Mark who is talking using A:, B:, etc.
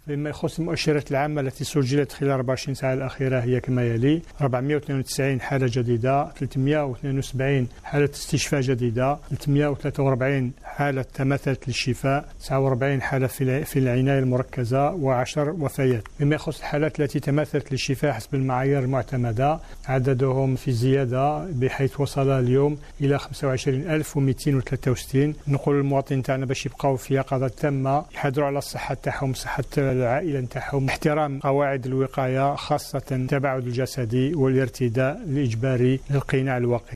A: فيما يخص المؤشرات العامة التي سجلت خلال 24 ساعة الأخيرة هي كما يلي: 492 حالة جديدة، 372 حالة استشفاء جديدة، 343 حالة تمثلت للشفاء، 49 حالة في العناية المركزة، و10 وفيات. مما يخص الحالات التي تمثلت للشفاء حسب المعايير المعتمدة عددهم في زيادة، بحيث وصل اليوم إلى 25263. نقول للمواطنين تاعنا باش يبقاو في يقظة تامة، يحضروا على الصحة تاعهم، صحة العائلة تاعهم، احترام قواعد الوقاية، خاصة التباعد الجسدي والارتداء الإجباري للقناع الوقائي.